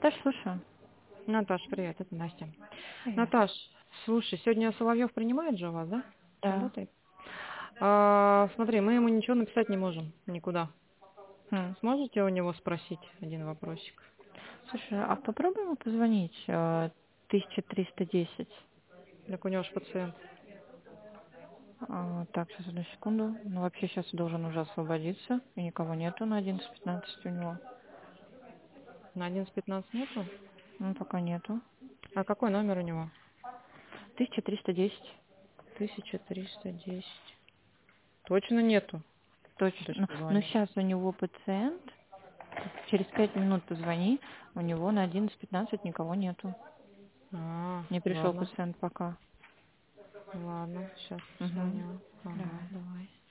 Наташа, слушаю. Наташ, привет, это Настя. Привет. Наташ, слушай, сегодня Соловьев принимает же у вас, да? Да. Работает? Смотри, мы ему ничего написать не можем, никуда. Хм. Сможете у него спросить один вопросик? Слушай, а попробуй ему позвонить 1310. Так у него же пациент. Так, сейчас, одну секунду. Ну, вообще сейчас должен уже освободиться. И никого нету на 11:15 у него. На 11:15 нету? Ну, пока нету. А какой номер у него? 1310. 1310. Точно нету? Точно. Дочь Ну, позвонит. сейчас у него пациент. Через 5 минут позвони. У него на 11:15 никого нету. Не пришел Ладно, пациент пока. ладно, сейчас Угу. позвоню. Давай, Ага. давай.